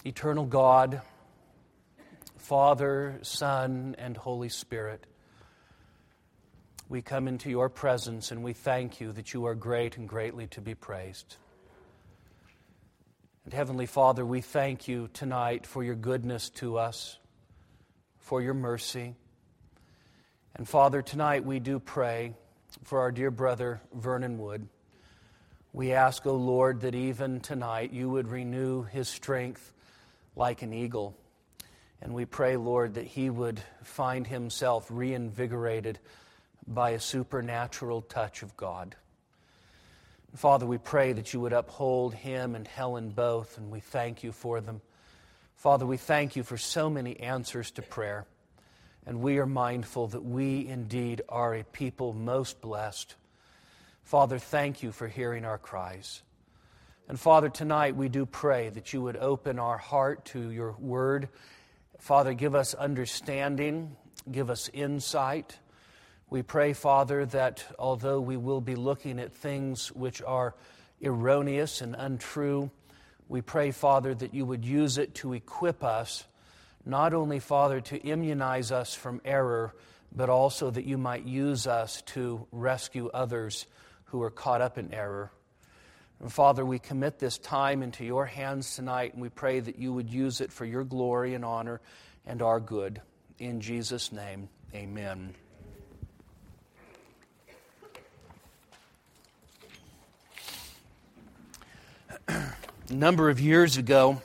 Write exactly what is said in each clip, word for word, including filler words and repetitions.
Eternal God, Father, Son, and Holy Spirit, we come into your presence and we thank you that you are great and greatly to be praised. And Heavenly Father, we thank you tonight for your goodness to us, for your mercy. And Father, tonight we do pray for our dear brother Vernon Wood. We ask, O Lord, that even tonight you would renew his strength like an eagle. And we pray, Lord, that he would find himself reinvigorated by a supernatural touch of God. Father, we pray that you would uphold him and Helen both, and we thank you for them. Father, we thank you for so many answers to prayer, and we are mindful that we indeed are a people most blessed. Father, thank you for hearing our cries. And Father, tonight we do pray that you would open our heart to your word. Father, give us understanding, give us insight. We pray, Father, that although we will be looking at things which are erroneous and untrue, we pray, Father, that you would use it to equip us, not only, Father, to immunize us from error, but also that you might use us to rescue others who are caught up in error. And Father, we commit this time into your hands tonight, and we pray that you would use it for your glory and honor and our good. In Jesus' name, amen. A number of years ago,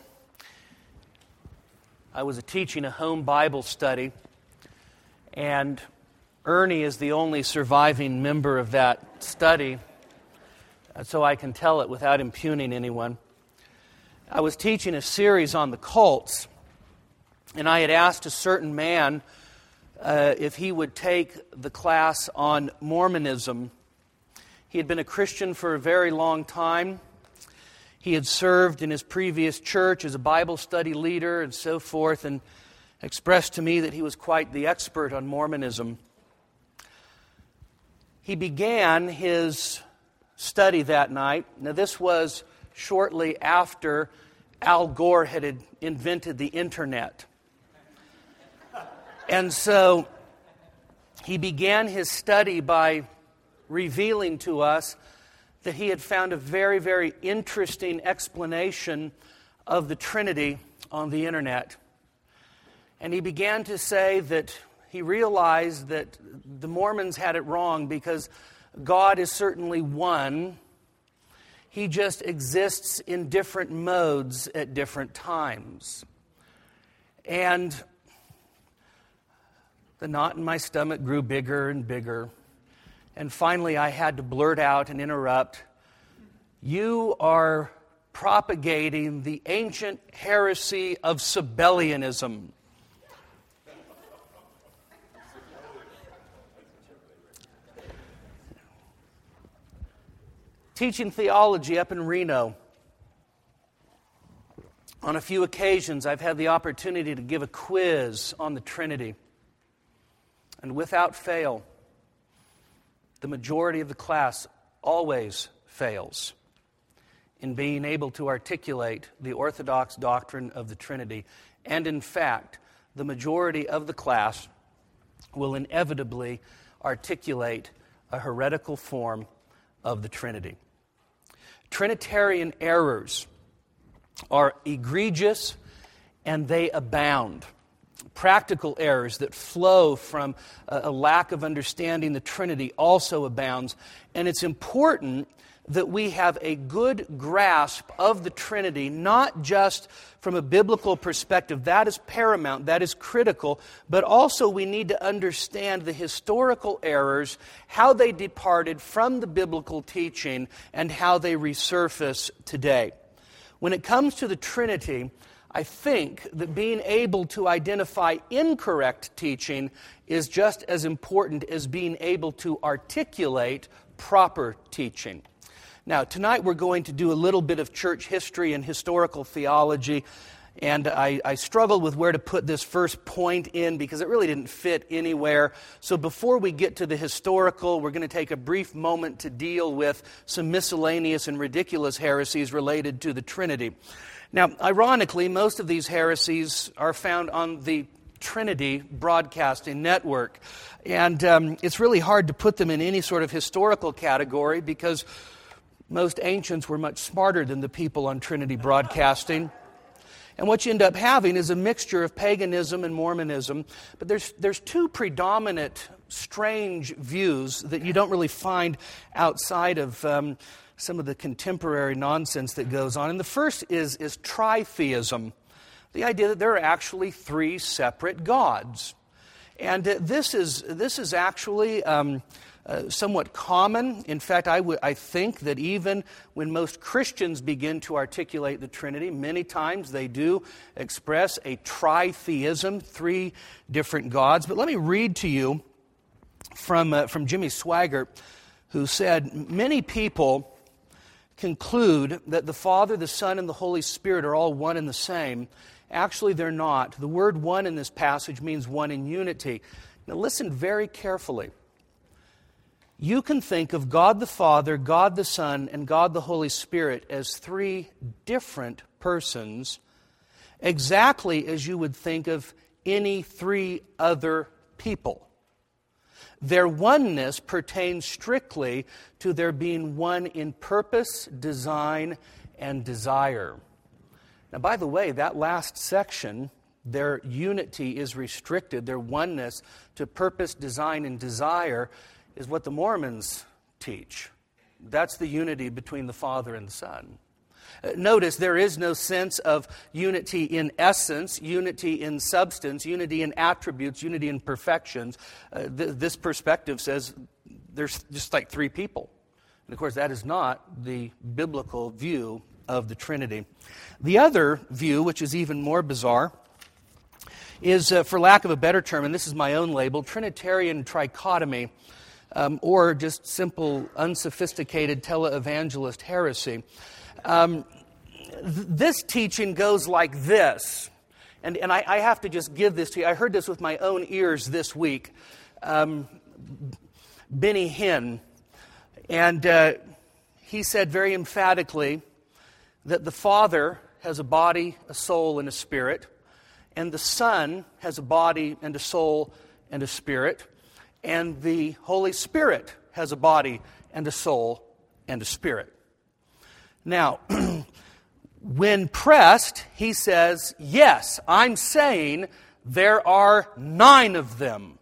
I was teaching a home Bible study, and Ernie is the only surviving member of that study, so I can tell it without impugning anyone. I was teaching a series on the cults, and I had asked a certain man uh, if he would take the class on Mormonism. He had been a Christian for a very long time. He had served in his previous church as a Bible study leader and so forth, and expressed to me that he was quite the expert on Mormonism. He began his study that night. Now, this was shortly after Al Gore had invented the internet. And so he began his study by revealing to us that he had found a very, very interesting explanation of the Trinity on the internet. And he began to say that he realized that the Mormons had it wrong because God is certainly one. He just exists in different modes at different times. And the knot in my stomach grew bigger and bigger. And finally, I had to blurt out and interrupt, "You are propagating the ancient heresy of Sabellianism." Teaching theology up in Reno, on a few occasions, I've had the opportunity to give a quiz on the Trinity. And without fail, the majority of the class always fails in being able to articulate the orthodox doctrine of the Trinity. And in fact, the majority of the class will inevitably articulate a heretical form of the Trinity. Trinitarian errors are egregious and they abound. Practical errors that flow from a lack of understanding the Trinity also abounds. And it's important that we have a good grasp of the Trinity, not just from a biblical perspective. That is paramount, that is critical, but also we need to understand the historical errors, how they departed from the biblical teaching, and how they resurface today. When it comes to the Trinity, I think that being able to identify incorrect teaching is just as important as being able to articulate proper teaching. Now, tonight we're going to do a little bit of church history and historical theology, And I, I struggled with where to put this first point in because it really didn't fit anywhere. So before we get to the historical, we're going to take a brief moment to deal with some miscellaneous and ridiculous heresies related to the Trinity. Now, ironically, most of these heresies are found on the Trinity Broadcasting Network. And um, it's really hard to put them in any sort of historical category because most ancients were much smarter than the people on Trinity Broadcasting. And what you end up having is a mixture of paganism and Mormonism. But there's there's two predominant strange views that you don't really find outside of um, some of the contemporary nonsense that goes on. And the first is, is tritheism, the idea that there are actually three separate gods. And uh, this is this is actually um, uh, somewhat common. In fact, I would I think that even when most Christians begin to articulate the Trinity, many times they do express a tritheism, three different gods. But let me read to you from uh, from Jimmy Swaggart, who said, many people conclude that the Father, the Son, and the Holy Spirit are all one and the same. Actually, they're not. The word one in this passage means one in unity. Now listen very carefully. You can think of God the Father, God the Son, and God the Holy Spirit as three different persons, exactly as you would think of any three other people. Their oneness pertains strictly to their being one in purpose, design, and desire. Now, by the way, that last section, their unity is restricted, their oneness to purpose, design, and desire, is what the Mormons teach. That's the unity between the Father and the Son. Uh, notice there is no sense of unity in essence, unity in substance, unity in attributes, unity in perfections. Uh, th- this perspective says there's just like three people. And of course, that is not the biblical view of the Trinity. The other view, which is even more bizarre, is, uh, for lack of a better term, and this is my own label, Trinitarian trichotomy, um, or just simple, unsophisticated televangelist heresy. Um, th- this teaching goes like this, and, and I, I have to just give this to you. I heard this with my own ears this week. Um, Benny Hinn, and uh, he said very emphatically that the Father has a body, a soul, and a spirit, and the Son has a body and a soul and a spirit, and the Holy Spirit has a body and a soul and a spirit. Now, when pressed, he says, yes, I'm saying there are nine of them.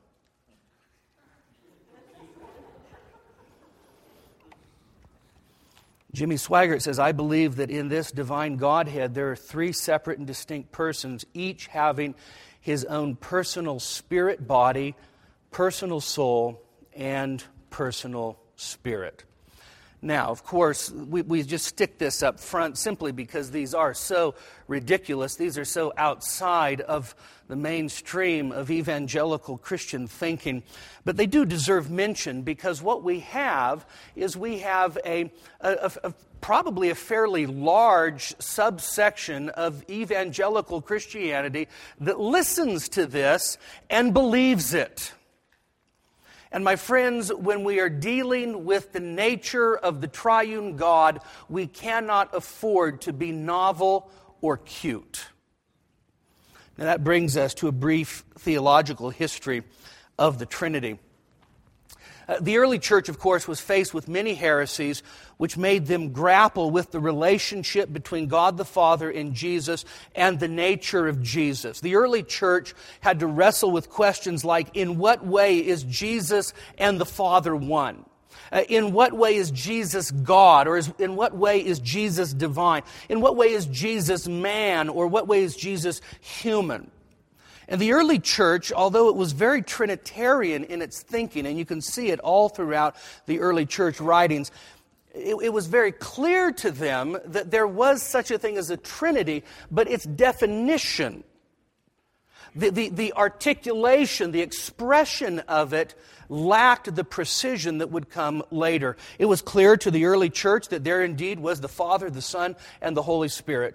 Jimmy Swaggart says, I believe that in this divine Godhead there are three separate and distinct persons, each having his own personal spirit body, personal soul, and personal spirit. Now, of course, we, we just stick this up front simply because these are so ridiculous. These are so outside of the mainstream of evangelical Christian thinking. But they do deserve mention because what we have is we have a, a, a probably a fairly large subsection of evangelical Christianity that listens to this and believes it. And my friends, when we are dealing with the nature of the triune God, we cannot afford to be novel or cute. Now that brings us to a brief theological history of the Trinity. Uh, the early church, of course, was faced with many heresies which made them grapple with the relationship between God the Father and Jesus and the nature of Jesus. The early church had to wrestle with questions like, in what way is Jesus and the Father one? Uh, in what way is Jesus God? Or is, in what way is Jesus divine? In what way is Jesus man? Or what way is Jesus human? And the early church, although it was very Trinitarian in its thinking, and you can see it all throughout the early church writings, it, it was very clear to them that there was such a thing as a Trinity, but its definition, the, the, the articulation, the expression of it lacked the precision that would come later. It was clear to the early church that there indeed was the Father, the Son, and the Holy Spirit.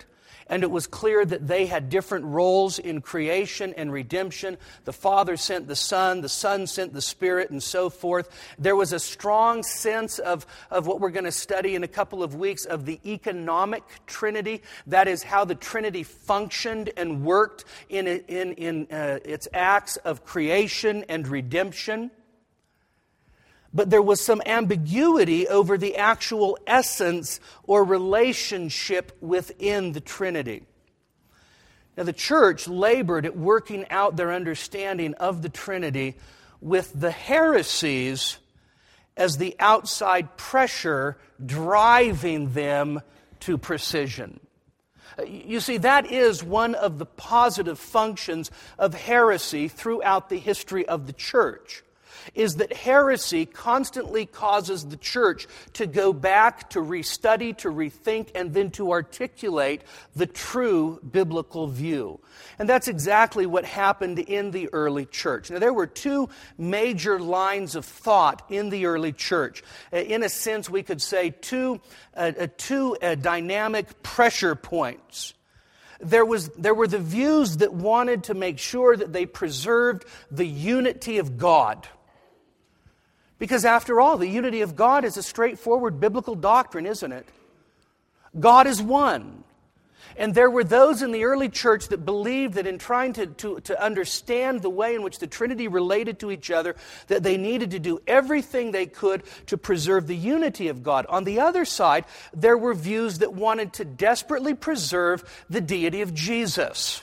And it was clear that they had different roles in creation and redemption. The Father sent the Son, the Son sent the Spirit, and so forth. There was a strong sense of, of what we're going to study in a couple of weeks of the economic Trinity. That is how the Trinity functioned and worked in, in, in uh, its acts of creation and redemption. But there was some ambiguity over the actual essence or relationship within the Trinity. Now, the church labored at working out their understanding of the Trinity with the heresies as the outside pressure driving them to precision. You see, that is one of the positive functions of heresy throughout the history of the church, is that heresy constantly causes the church to go back, to restudy, to rethink, and then to articulate the true biblical view. And that's exactly what happened in the early church. Now, there were two major lines of thought in the early church. In a sense, we could say two, uh, uh, two uh, dynamic pressure points. There was, there were the views that wanted to make sure that they preserved the unity of God. Because after all, the unity of God is a straightforward biblical doctrine, isn't it? God is one. And there were those in the early church that believed that in trying to, to, to understand the way in which the Trinity related to each other, that they needed to do everything they could to preserve the unity of God. On the other side, there were views that wanted to desperately preserve the deity of Jesus.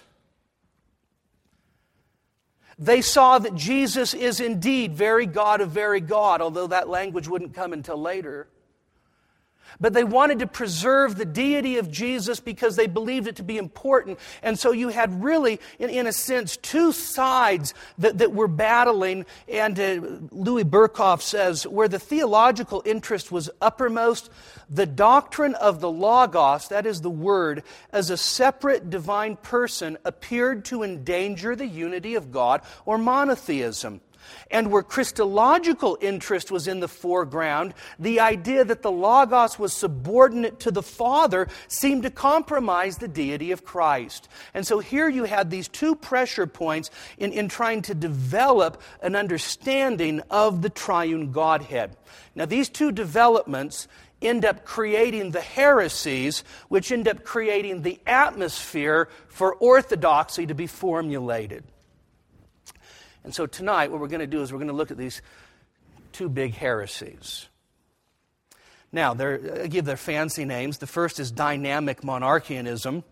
They saw that Jesus is indeed very God of very God, although that language wouldn't come until later. But they wanted to preserve the deity of Jesus because they believed it to be important. And so you had really, in, in a sense, two sides that, that were battling. And uh, Louis Berkhoff says, where the theological interest was uppermost, the doctrine of the Logos, that is the Word, as a separate divine person appeared to endanger the unity of God or monotheism. And where Christological interest was in the foreground, the idea that the Logos was subordinate to the Father seemed to compromise the deity of Christ. And so here you had these two pressure points in, in trying to develop an understanding of the triune Godhead. Now, these two developments end up creating the heresies, which end up creating the atmosphere for orthodoxy to be formulated. And so tonight, what we're going to do is we're going to look at these two big heresies. Now, I give their fancy names. The first is dynamic monarchianism.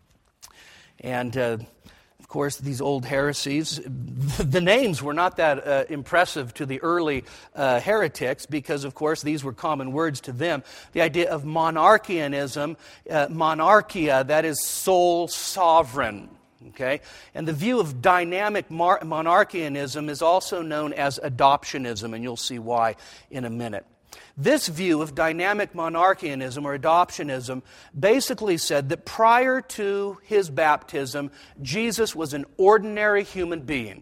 And, uh, of course, these old heresies, the names were not that uh, impressive to the early uh, heretics because, of course, these were common words to them. The idea of monarchianism, uh, monarchia, that is sole sovereign. Okay? And the view of dynamic mar- monarchianism is also known as adoptionism, and you'll see why in a minute. This view of dynamic monarchianism or adoptionism basically said that prior to his baptism, Jesus was an ordinary human being.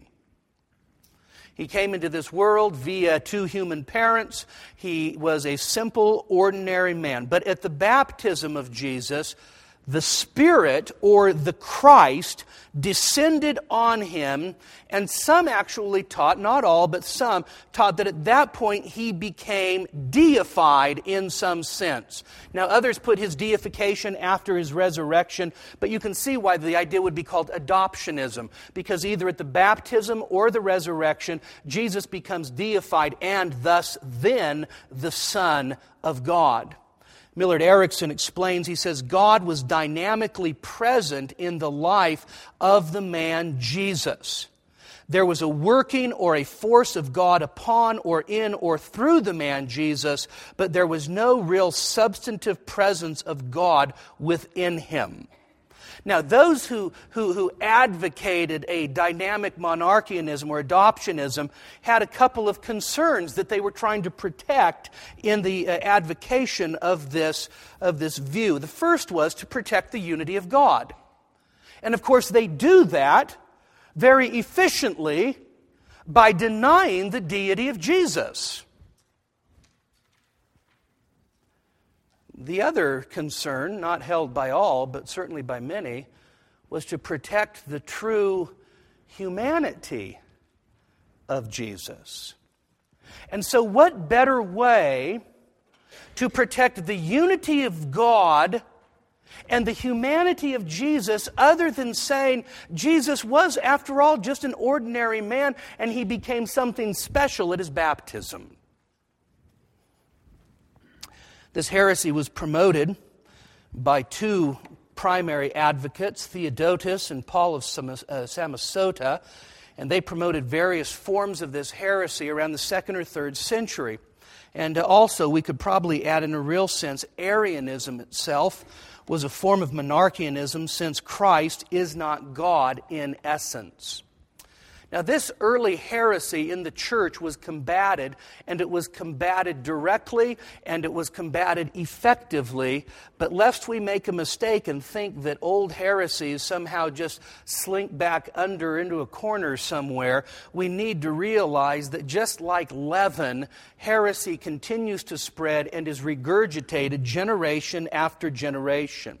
He came into this world via two human parents. He was a simple, ordinary man. But at the baptism of Jesus, the Spirit, or the Christ, descended on him, and some actually taught, not all, but some, taught that at that point he became deified in some sense. Now, others put his deification after his resurrection, but you can see why the idea would be called adoptionism, because either at the baptism or the resurrection, Jesus becomes deified and thus then the Son of God. Millard Erickson explains, he says, God was dynamically present in the life of the man Jesus. There was a working or a force of God upon or in or through the man Jesus, but there was no real substantive presence of God within him. Now, those who, who, who advocated a dynamic monarchianism or adoptionism had a couple of concerns that they were trying to protect in the uh, advocation of this, of this view. The first was to protect the unity of God. And of course, they do that very efficiently by denying the deity of Jesus. The other concern, not held by all, but certainly by many, was to protect the true humanity of Jesus. And so what better way to protect the unity of God and the humanity of Jesus other than saying Jesus was, after all, just an ordinary man and he became something special at his baptism. This heresy was promoted by two primary advocates, Theodotus and Paul of Samosata, and they promoted various forms of this heresy around the second or third century. And also, we could probably add in a real sense, Arianism itself was a form of monarchianism since Christ is not God in essence. Now, this early heresy in the church was combated, and it was combated directly, and it was combated effectively. But lest we make a mistake and think that old heresies somehow just slink back under into a corner somewhere, we need to realize that just like leaven, heresy continues to spread and is regurgitated generation after generation.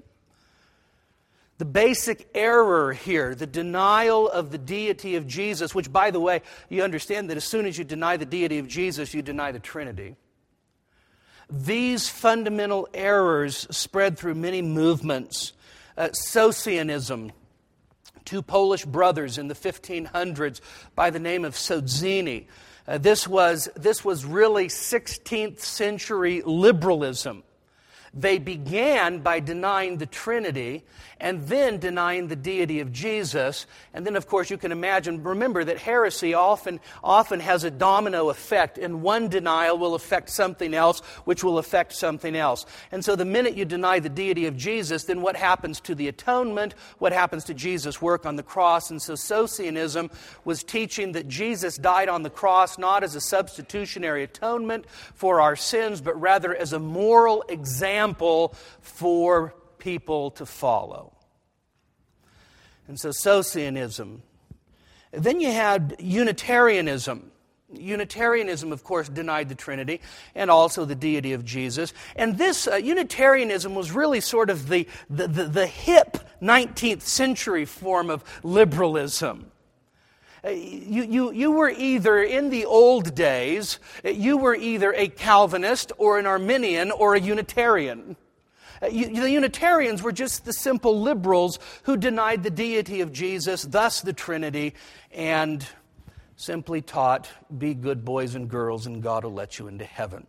The basic error here, the denial of the deity of Jesus, which, by the way, you understand that as soon as you deny the deity of Jesus, you deny the Trinity. These fundamental errors spread through many movements. Uh, Socianism, two Polish brothers in the fifteen hundreds by the name of Sodzini. Uh, this was, this was really sixteenth century liberalism. They began by denying the Trinity and then denying the deity of Jesus. And then, of course, you can imagine, remember that heresy often, often has a domino effect, and one denial will affect something else, which will affect something else. And so the minute you deny the deity of Jesus, then what happens to the atonement? What happens to Jesus' work on the cross? And so Socianism was teaching that Jesus died on the cross not as a substitutionary atonement for our sins, but rather as a moral example for people to follow. And so Socianism. Then you had Unitarianism. Unitarianism, of course, denied the Trinity and also the deity of Jesus. And this uh, Unitarianism was really sort of the, the, the, the hip nineteenth century form of liberalism. You, you, you were either, in the old days, you were either a Calvinist or an Arminian or a Unitarian. You, the Unitarians were just the simple liberals who denied the deity of Jesus, thus the Trinity, and simply taught, be good boys and girls and God will let you into heaven.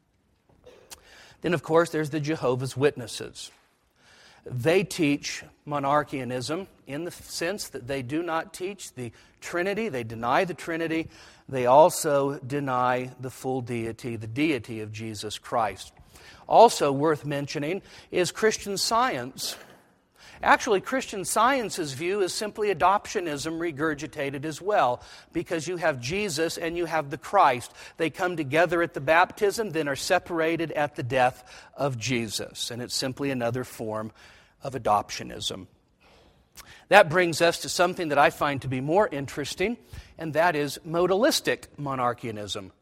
Then, of course, there's the Jehovah's Witnesses. They teach monarchianism in the sense that they do not teach the Trinity. They deny the Trinity. They also deny the full deity, the deity of Jesus Christ. Also worth mentioning is Christian Science. Actually, Christian Science's view is simply adoptionism regurgitated as well, because you have Jesus and you have the Christ. They come together at the baptism, then are separated at the death of Jesus. And it's simply another form of adoptionism. That brings us to something that I find to be more interesting, and that is modalistic monarchianism.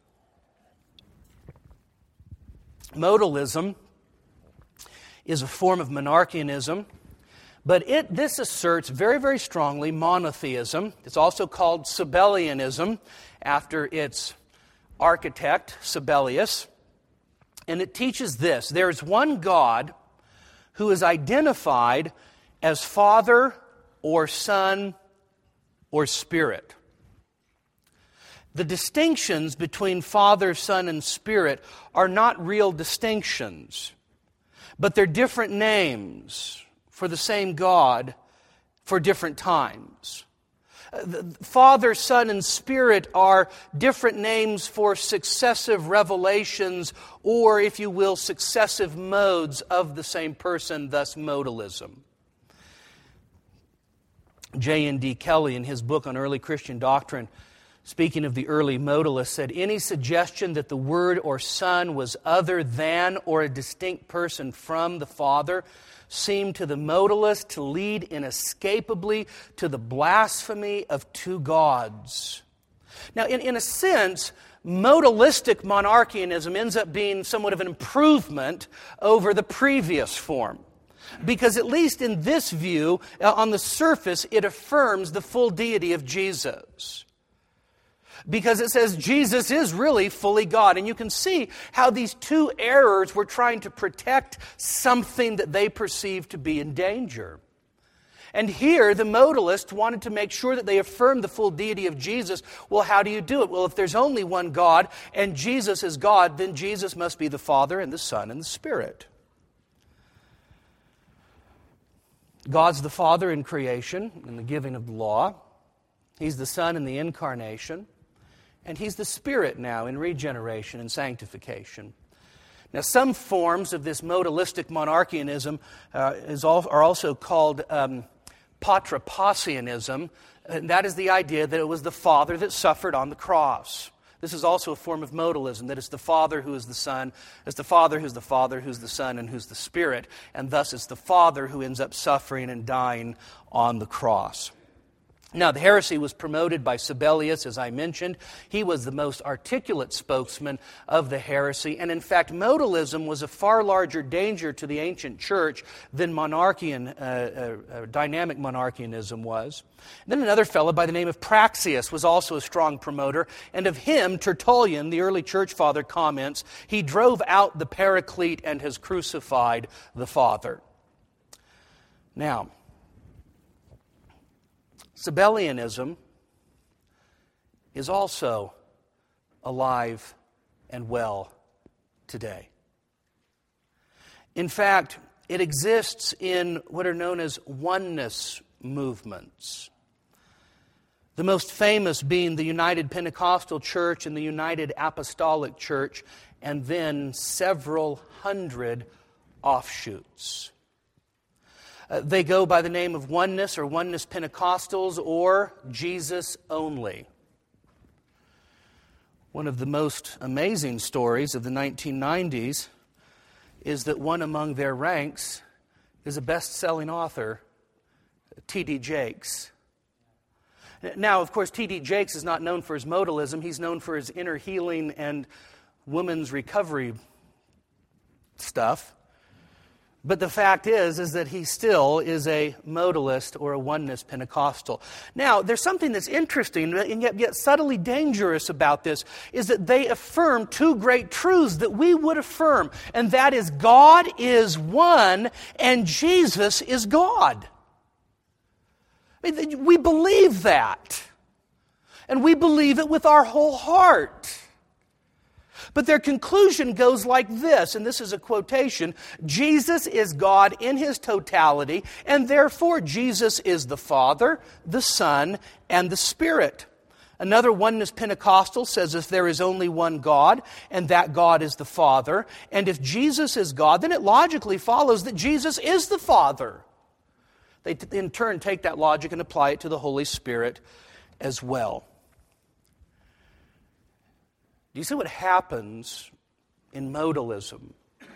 Modalism is a form of monarchianism, but it this asserts very, very strongly monotheism. It's also called Sabellianism, after its architect, Sabellius. And it teaches this: there is one God who is identified as Father or Son or Spirit. The distinctions between Father, Son, and Spirit are not real distinctions, but they're different names for the same God for different times. Father, Son, and Spirit are different names for successive revelations, or, if you will, successive modes of the same person, thus modalism. J N D Kelly, in his book on early Christian doctrine, speaking of the early modalists, said, any suggestion that the Word or Son was other than or a distinct person from the Father seemed to the modalist to lead inescapably to the blasphemy of two gods. Now, in, in a sense, modalistic monarchianism ends up being somewhat of an improvement over the previous form. Because at least in this view, uh, on the surface, it affirms the full deity of Jesus. Because it says Jesus is really fully God. And you can see how these two errors were trying to protect something that they perceived to be in danger. And here, the modalists wanted to make sure that they affirmed the full deity of Jesus. Well, how do you do it? Well, if there's only one God, and Jesus is God, then Jesus must be the Father and the Son and the Spirit. God's the Father in creation, in the giving of the law. He's the Son in the incarnation. And He's the Spirit now in regeneration and sanctification. Now, some forms of this modalistic monarchianism uh, is all, are also called um, patripassianism, and that is the idea that it was the Father that suffered on the cross. This is also a form of modalism, that it's the Father who is the Son, it's the Father who's the Father, who's the Son, and who's the Spirit, and thus it's the Father who ends up suffering and dying on the cross. Now, the heresy was promoted by Sabellius, as I mentioned. He was the most articulate spokesman of the heresy. And in fact, modalism was a far larger danger to the ancient church than monarchian, uh, uh, dynamic monarchianism was. And then another fellow by the name of Praxius was also a strong promoter. And of him, Tertullian, the early church father, comments, he drove out the Paraclete and has crucified the Father. Now, Sabellianism is also alive and well today. In fact, it exists in what are known as oneness movements. The most famous being the United Pentecostal Church and the United Apostolic Church, and then several hundred offshoots. Uh, they go by the name of Oneness or Oneness Pentecostals or Jesus Only. One of the most amazing stories of the nineteen nineties is that one among their ranks is a best-selling author, T D Jakes. Now, of course, T D Jakes is not known for his modalism. He's known for his inner healing and women's recovery stuff. But the fact is, is that he still is a modalist or a oneness Pentecostal. Now, there's something that's interesting and yet, yet subtly dangerous about this, is that they affirm two great truths that we would affirm, and that is God is one and Jesus is God. I mean, we believe that, and we believe it with our whole heart. But their conclusion goes like this, and this is a quotation: Jesus is God in His totality, and therefore Jesus is the Father, the Son, and the Spirit. Another Oneness Pentecostal says if there is only one God, and that God is the Father, and if Jesus is God, then it logically follows that Jesus is the Father. They in turn take that logic and apply it to the Holy Spirit as well. Do you see what happens in modalism?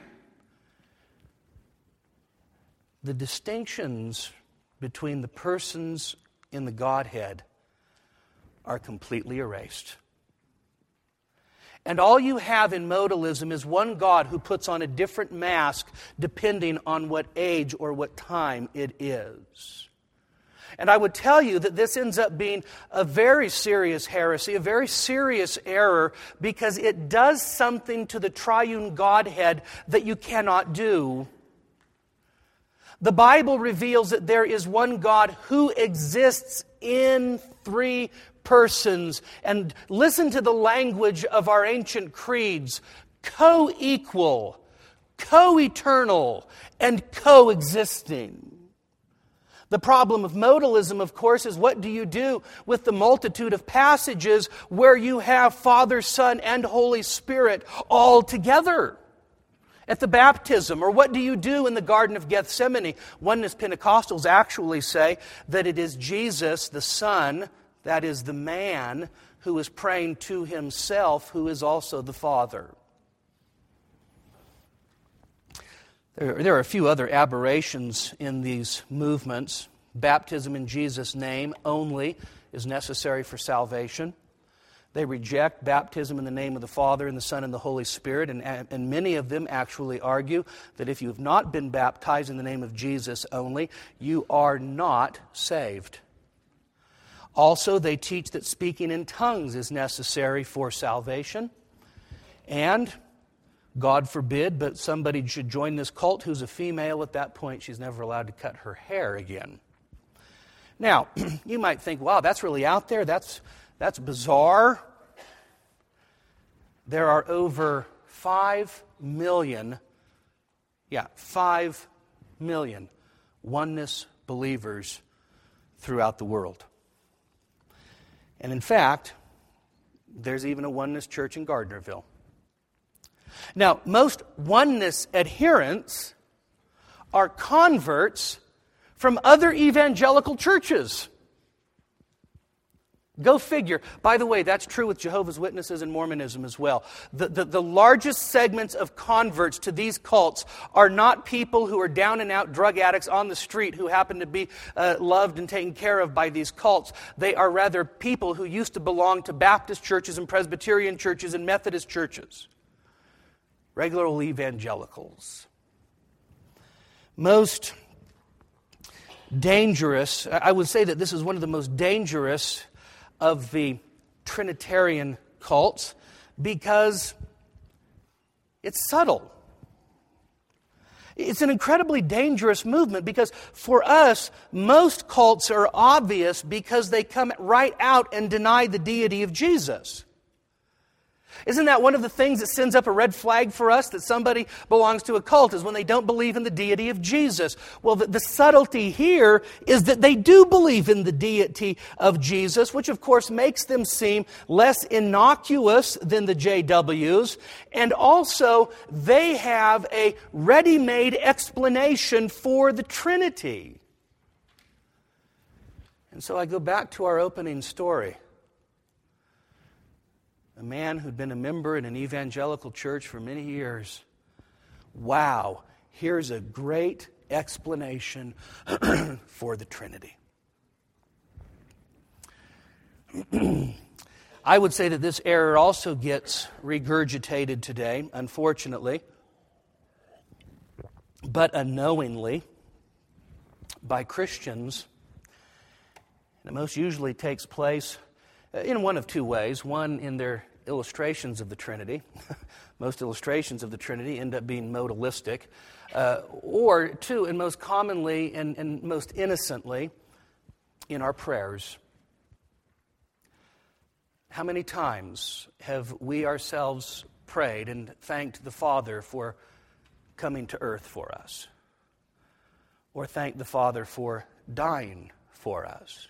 The distinctions between the persons in the Godhead are completely erased. And all you have in modalism is one God who puts on a different mask depending on what age or what time it is. And I would tell you that this ends up being a very serious heresy, a very serious error, because it does something to the triune Godhead that you cannot do. The Bible reveals that there is one God who exists in three persons. And listen to the language of our ancient creeds: co-equal, co-eternal, and coexisting. The problem of modalism, of course, is what do you do with the multitude of passages where you have Father, Son, and Holy Spirit all together at the baptism? Or what do you do in the Garden of Gethsemane? Oneness Pentecostals actually say that it is Jesus, the Son, that is the man, who is praying to Himself, who is also the Father. There, there are a few other aberrations in these movements. Baptism in Jesus' name only is necessary for salvation. They reject baptism in the name of the Father and the Son and the Holy Spirit, and, and many of them actually argue that if you have not been baptized in the name of Jesus only, you are not saved. Also, they teach that speaking in tongues is necessary for salvation, and God forbid, but somebody should join this cult who's a female. At that point, she's never allowed to cut her hair again. Now, you might think, wow, that's really out there. That's, that's bizarre. There are over five million, yeah, five million oneness believers throughout the world. And in fact, there's even a oneness church in Gardnerville. Now, most oneness adherents are converts from other evangelical churches. Go figure. By the way, that's true with Jehovah's Witnesses and Mormonism as well. The, the, the largest segments of converts to these cults are not people who are down and out drug addicts on the street who happen to be uh, loved and taken care of by these cults. They are rather people who used to belong to Baptist churches and Presbyterian churches and Methodist churches. Regular old evangelicals. Most dangerous, I would say that this is one of the most dangerous of the Trinitarian cults because it's subtle. It's an incredibly dangerous movement because for us, most cults are obvious because they come right out and deny the deity of Jesus. Isn't that one of the things that sends up a red flag for us that somebody belongs to a cult is when they don't believe in the deity of Jesus? Well, the, the subtlety here is that they do believe in the deity of Jesus, which of course makes them seem less innocuous than the J Ws, and also they have a ready-made explanation for the Trinity. And so I go back to our opening story. A man who'd been a member in an evangelical church for many years. Wow, here's a great explanation for the Trinity. I would say that this error also gets regurgitated today, unfortunately, but unknowingly by Christians. And it most usually takes place in one of two ways. One, in their illustrations of the Trinity. Most illustrations of the Trinity end up being modalistic. Uh, or two, and most commonly and, and most innocently, in our prayers. How many times have we ourselves prayed and thanked the Father for coming to earth for us? Or thanked the Father for dying for us?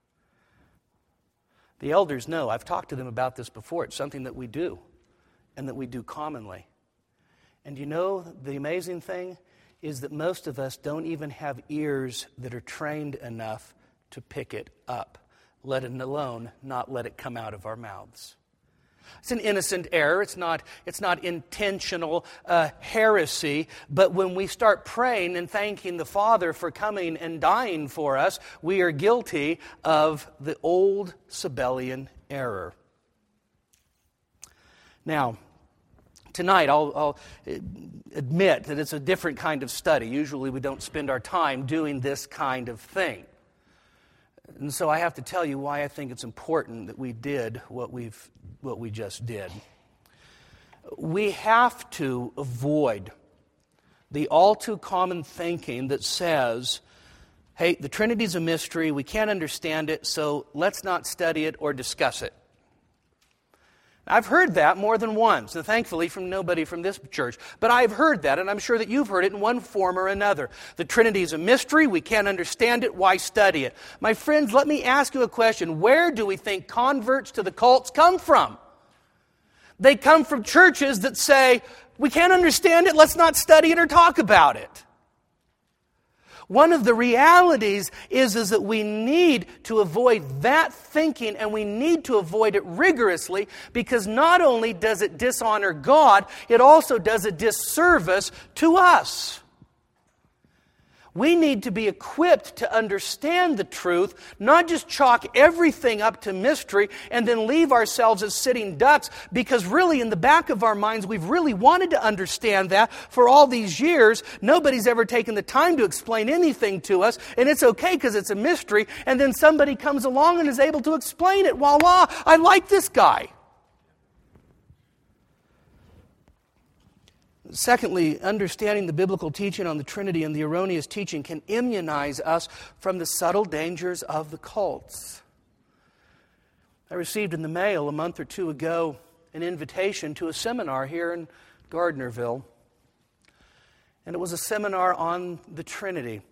The elders know. I've talked to them about this before. It's something that we do, and that we do commonly. And you know, the amazing thing is that most of us don't even have ears that are trained enough to pick it up, let it alone not let it come out of our mouths. It's an innocent error. It's not, it's not intentional uh, heresy. But when we start praying and thanking the Father for coming and dying for us, we are guilty of the old Sabellian error. Now, tonight I'll, I'll admit that it's a different kind of study. Usually we don't spend our time doing this kind of thing. And so I have to tell you why I think it's important that we did what we've what we just did. We have to avoid the all too common thinking that says, hey, the Trinity's a mystery, we can't understand it, so let's not study it or discuss it. I've heard that more than once, and thankfully from nobody from this church. But I've heard that, and I'm sure that you've heard it in one form or another. The Trinity is a mystery. We can't understand it. Why study it? My friends, let me ask you a question. Where do we think converts to the cults come from? They come from churches that say, we can't understand it. Let's not study it or talk about it. One of the realities is, is that we need to avoid that thinking, and we need to avoid it rigorously, because not only does it dishonor God, it also does a disservice to us. We need to be equipped to understand the truth, not just chalk everything up to mystery and then leave ourselves as sitting ducks, because really in the back of our minds we've really wanted to understand that for all these years. Nobody's ever taken the time to explain anything to us, and it's okay because it's a mystery, and then somebody comes along and is able to explain it. Voila, I like this guy. Secondly, understanding the biblical teaching on the Trinity and the erroneous teaching can immunize us from the subtle dangers of the cults. I received in the mail a month or two ago an invitation to a seminar here in Gardnerville. And it was a seminar on the Trinity.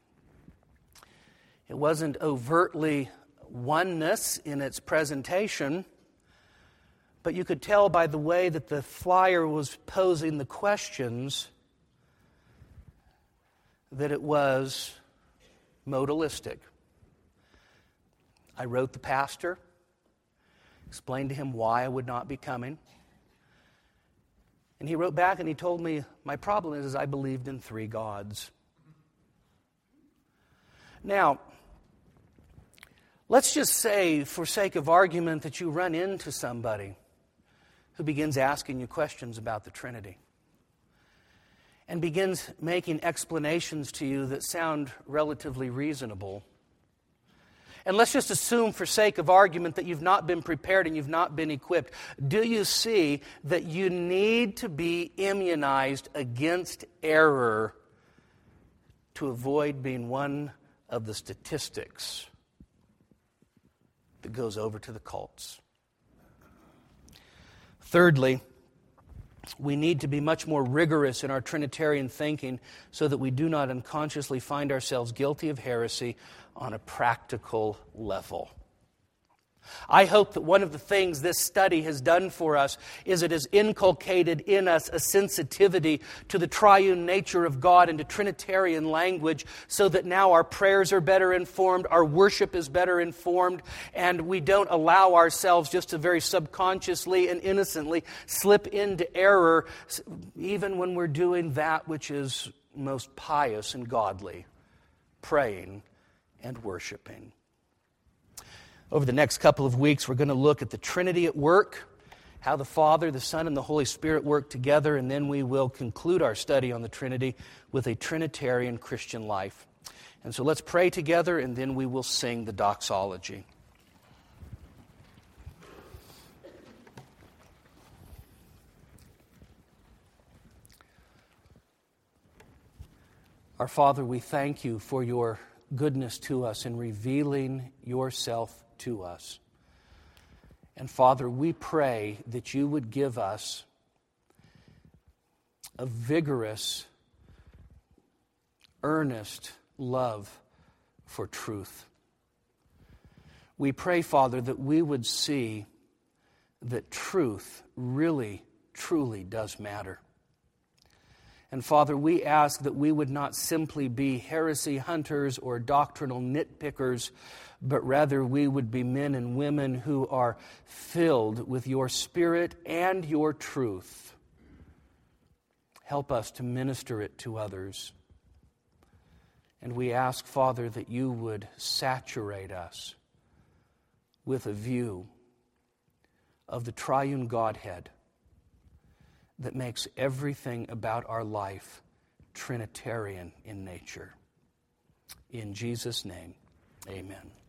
It wasn't overtly oneness in its presentation, but you could tell by the way that the flyer was posing the questions that it was modalistic. I wrote the pastor, explained to him why I would not be coming. And he wrote back and he told me, my problem is, is I believed in three gods. Now, let's just say, for sake of argument, that you run into somebody who begins asking you questions about the Trinity and begins making explanations to you that sound relatively reasonable. And let's just assume, for sake of argument, that you've not been prepared and you've not been equipped. Do you see that you need to be immunized against error to avoid being one of the statistics that goes over to the cults? Thirdly, we need to be much more rigorous in our Trinitarian thinking so that we do not unconsciously find ourselves guilty of heresy on a practical level. I hope that one of the things this study has done for us is it has inculcated in us a sensitivity to the triune nature of God and to Trinitarian language, so that now our prayers are better informed, our worship is better informed, and we don't allow ourselves just to very subconsciously and innocently slip into error, even when we're doing that which is most pious and godly, praying and worshiping. Over the next couple of weeks, we're going to look at the Trinity at work, how the Father, the Son, and the Holy Spirit work together, and then we will conclude our study on the Trinity with a Trinitarian Christian life. And so let's pray together, and then we will sing the doxology. Our Father, we thank you for your goodness to us in revealing yourself to us. And Father, we pray that you would give us a vigorous, earnest love for truth. We pray, Father, that we would see that truth really, truly does matter. And Father, we ask that we would not simply be heresy hunters or doctrinal nitpickers, but rather we would be men and women who are filled with your Spirit and your truth. Help us to minister it to others. And we ask, Father, that you would saturate us with a view of the triune Godhead that makes everything about our life Trinitarian in nature. In Jesus' name, amen.